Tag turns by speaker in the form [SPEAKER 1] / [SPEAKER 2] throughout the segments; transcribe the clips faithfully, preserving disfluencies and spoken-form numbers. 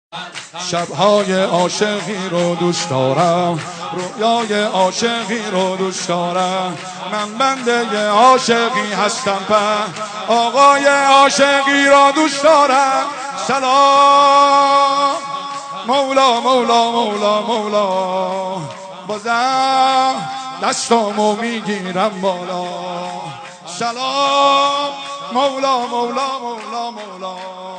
[SPEAKER 1] شبهای عاشقی رو دوست دارم، رویای عاشقی رو دوست دارم. من بنده عاشقی هستم، په آقای عاشقی رو دوست دارم. سلام مولا مولا مولا مولا، بازم دستامو میگیرم بالا. سلام مولا مولا مولا مولا،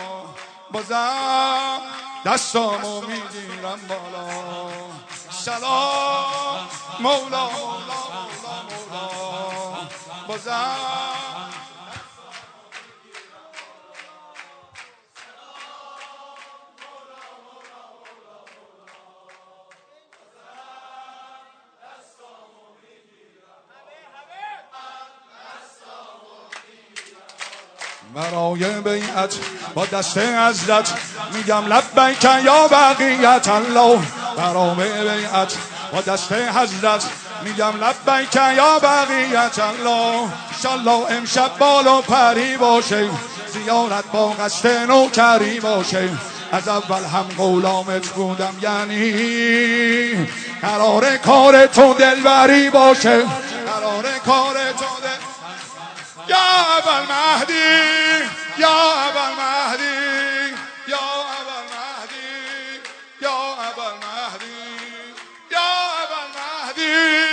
[SPEAKER 1] بازم دستامو میگیرم بالا. سلام مولا مولا مولا مولا، بازم برای بیعت با دست حضرت میگم لبیک یا بقیت الله. برای بیعت با دست حضرت میگم لبیک یا بقیت الله. انشالله امشب بالا پری باشه، زیارت با قصد نوکری باشه. از اول هم غلامت بودم، یعنی قرار کار تو دلبری باشه. قرار کار تو دل یا ابوالمهدی، یا ابوالمهدی، یا ابوالمهدی، یا ابوالمهدی، یا ابوالمهدی.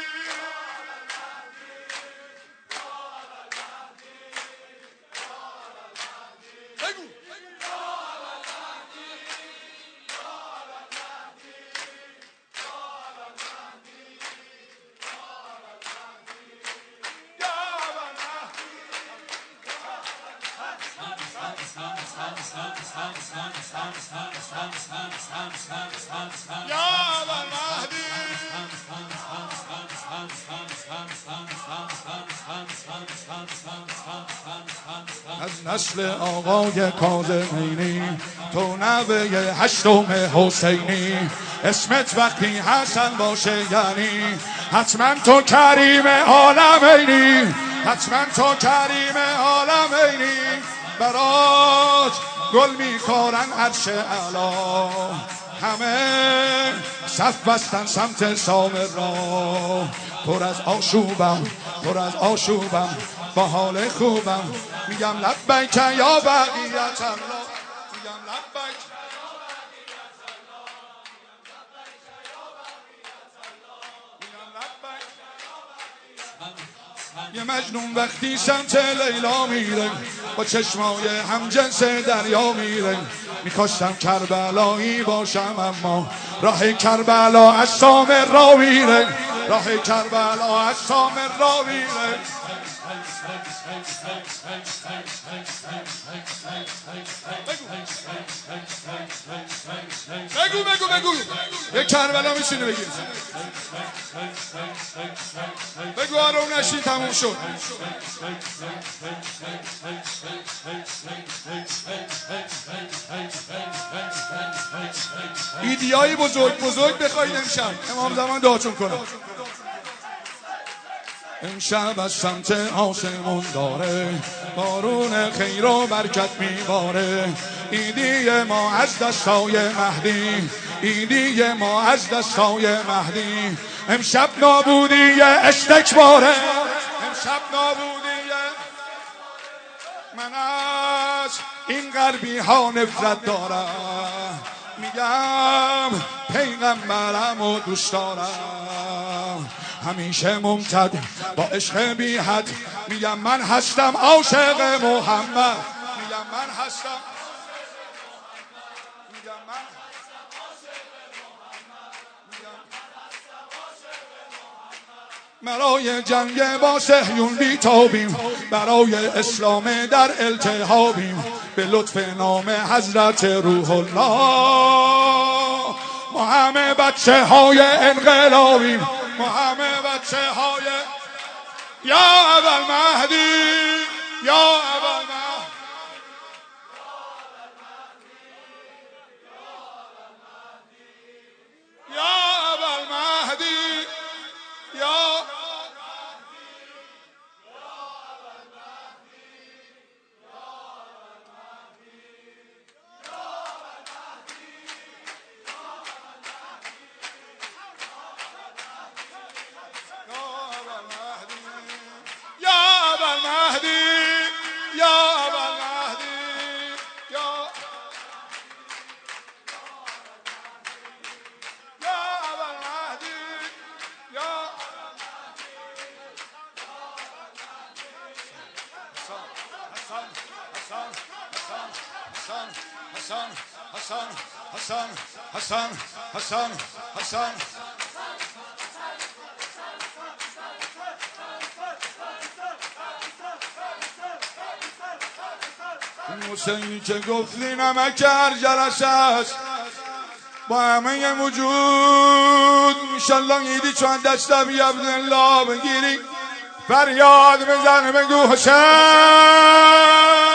[SPEAKER 1] از نسل آقای کاظمینی تو نوه هشتم حسینی. اسمت وقتی حسن باشه یعنی حتما تو کریم عالمینی. حتما تو کریم عالمینی. برات گل میکارن عرش اعلا، همه صف بستن سمت سامر را. پر از آشوبم پر از آشوبم با حال خوبم، میگم لبیک یا بقیت الله. میگم لبیک یه مجنون وقتی سمت لیلا میره، با چشمای همجنس دریا میره. میخواستم کربلایی باشم، اما راه کربلا از سامر را میره. راه کربلا از سامر را میره. بگو بگو بگو یه کربلا میشینه بگیر. بگو آروم نشین، تموم شد. ایدیای بزرگ بزرگ بخواید امشب امام زمان دعاتون کنم. امشب از سمت آسمون داره بارون خیر و برکت میباره. ایدی ما از دستای مهدی، ایدی ما از دستای مهدی. امشب نابودی استکباره، امشب نابودی. من از این غربی ها نفرت دارم، میگم پیغمبرم و دوست دارم. همیشه ممتد با عشق بی حد، میگم من هستم عاشق محمد. میگم من هستم میگم من برای جنگ با صهیون بیتابیم، برای اسلام در التهابیم. به لطف نام حضرت روح الله ما همه بچه های انقلابیم. ما همه بچه های یا ابوالمهدی، یا ابوالمهدی. حسن حسن حسن حسن حسن حسن حسینی که گفتی نمک هر جلسه است با همه وجود انشالله ایدی چون دسته بی عبدالله بگیری فریاد بزن بگو حسین